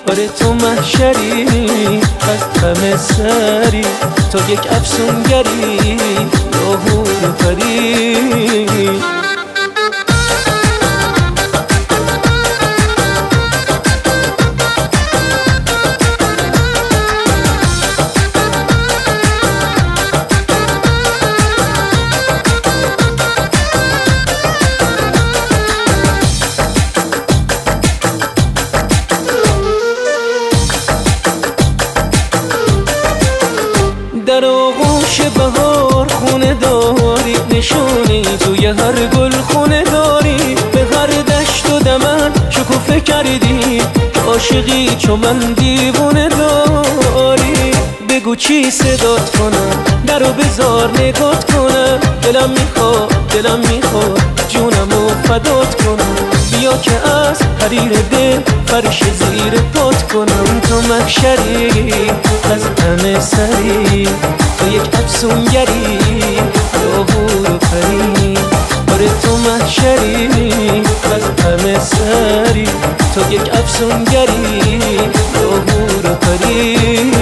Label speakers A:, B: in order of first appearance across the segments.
A: آره تو محشری از همه سری، تو یک افسونگری یا حور و پری. در آغوش بهار خونه داری، نشونی توی هر گل خونه داری، به هر دشت و دمن شکوفه کردی که عاشقی چو من دیوونه داری. بگو چی صدات کنم، درو بذار نگات کنم، دلم میخواد جونمو فدات کنم. بیا که از حریر دل فرش زیر پات کنم. تو محشری از همه سری، تو یک افسونگری یا حور و پری. آره تو محشری از همه سری، تو یک افسونگری یا حور و پری.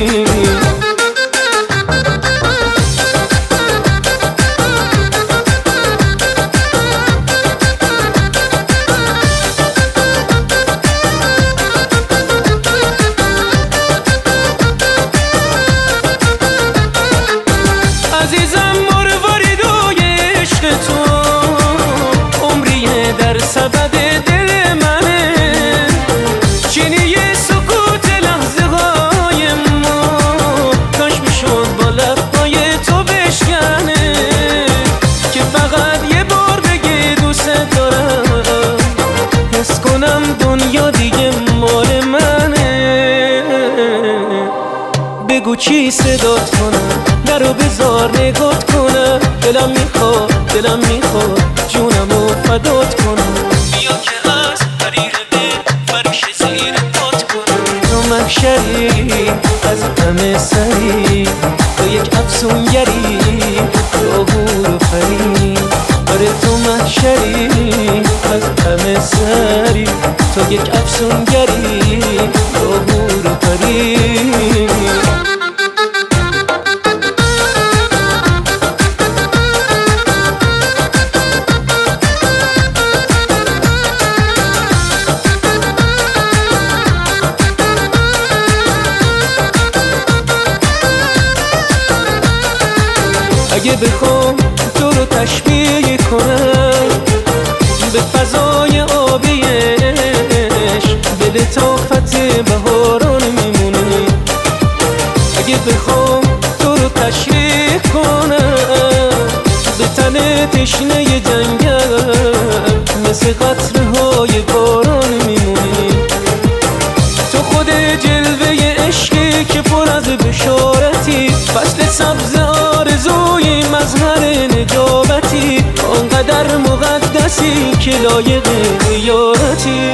A: عزیزم مرواریدوی عشق تو، عمریه در سبد دل منه. چینی سکوت لحظه های ما، کاش میشد با لبهای تو بشکنه، که فقط یه بار بگی دوست دارم، حس کنم دنیا دیگه مال منه. بگو چی صدات کنم، درو بذار نگات کنم، دلم میخواد جونمو فدات کنم. بیا که از حریر دل فرش زیر پات کنم. تو محشری از همه سری، تو یک افسونگری یا حور و پری. آره تو محشری از همه سری، تو یک افسونگری یا حور و پری. اگه بخوام تو رو تشبیه کنم به فضای آبی عشق، به لطافت بهاران میمونی. اگه بخوام تو رو تشریح کنم به تن تشنه جنگل، مثل قطره‌های باران میمونی. تو خود جلوه عشقی که پر از بشارتی، فصل سبز آرزوی مظهر نجابتی، آنقدر مقدسی که لایق زیارتی.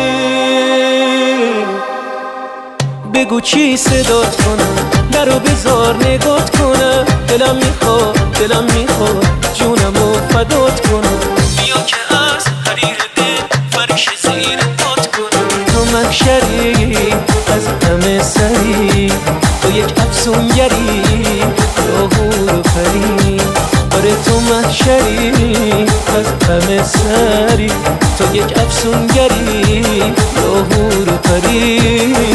A: بگو چی صدات کنم، درو بذار نگات کنم، دلم میخواد جونمو فدات کنم. بیا که از حریر دل فرش زیر پات کنم. تو محشری از همه سری، تو یک افسونگری یا حور و پری. آره تو محشری از همه سری، تو یک افسونگری یا حور و پری.